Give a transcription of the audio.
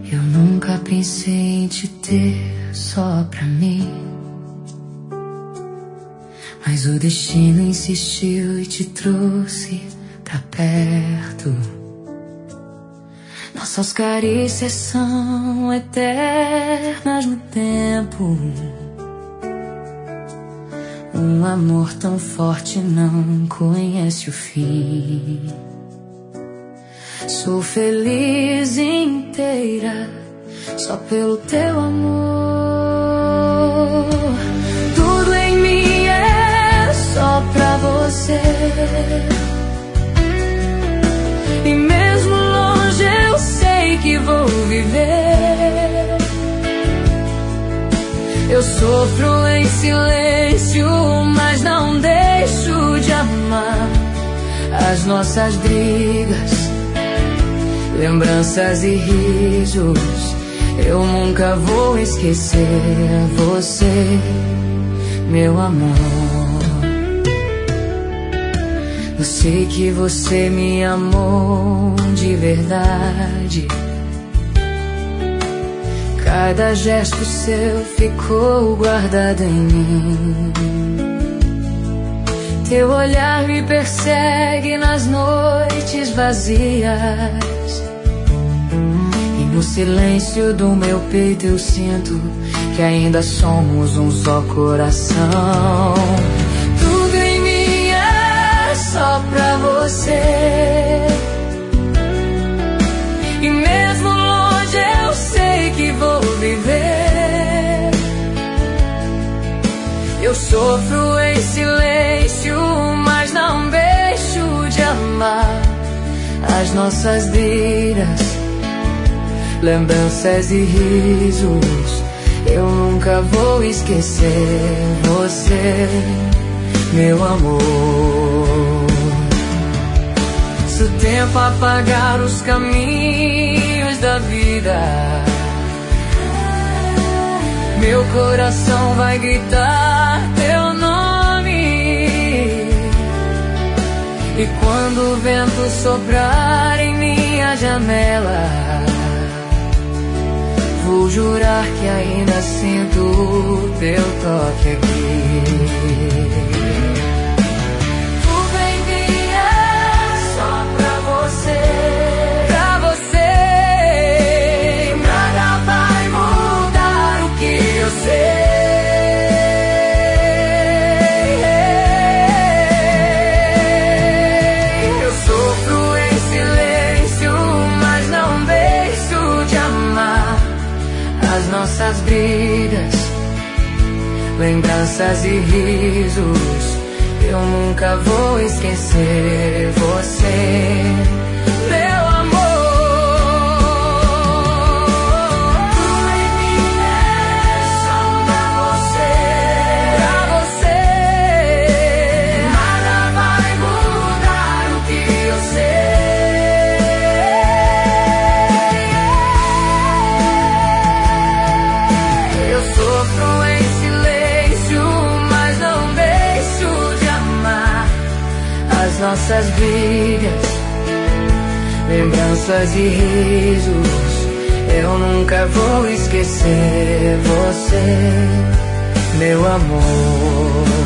Eu nunca pensei em te ter só pra mim, mas o destino insistiu e te trouxe pra perto. Nossas carícias são eternas no tempo. Um amor tão forte não conhece o fim. Sou feliz inteira só pelo teu amor. Tudo em mim é só pra você. E mesmo longe eu sei que vou viver. Eu sofro em silêncio, mas não deixo de amar. As nossas brigas, lembranças e risos, eu nunca vou esquecer você, meu amor. Eu sei que você me amou de verdade. Cada gesto seu ficou guardado em mim. Teu olhar me persegue nas noites vazias. E no silêncio do meu peito eu sinto que ainda somos um só coração. Tudo em mim é só pra você. E mesmo longe eu sei que vou viver. Eu sofro em silêncio, mas não deixo de amar. As nossas vidas, lembranças e risos, eu nunca vou esquecer você, meu amor. Se o tempo apagar os caminhos da vida, meu coração vai gritar teu nome. E quando o vento soprar em minha janela, vou jurar que ainda sinto o teu toque aqui. Tudo em mim é só pra você. Pra você. Nada vai mudar o que eu sei. Eu sofro em silêncio, mas não deixo de amar. As nossas brigas, lembranças e risos, eu nunca vou esquecer você, meu amor. Tudo em mim é só pra você. Pra você. Nada vai mudar o que eu sei. Eu sofro em silêncio, mas não deixo de amar. As nossas brigas, lembranças e risos, eu nunca vou esquecer você, meu amor.